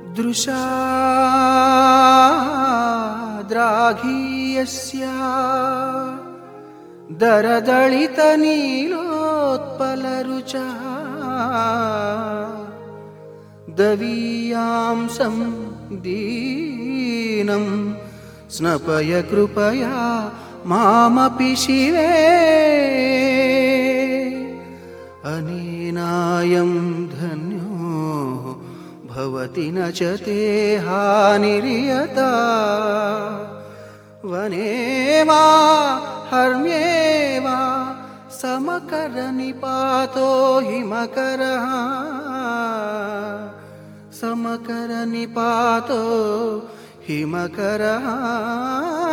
दृशाद्राघीयस्या दरदलितनीलोत्पलरुचा दवीयांसं दीनं स्नपय कृपया मामपि शिवे अनेनायं धन्यो भवति न च ते हानिर्यता वने वा हर्म्ये वा समकरनिपातो हिमकरः समकरनिपातो हिमकरः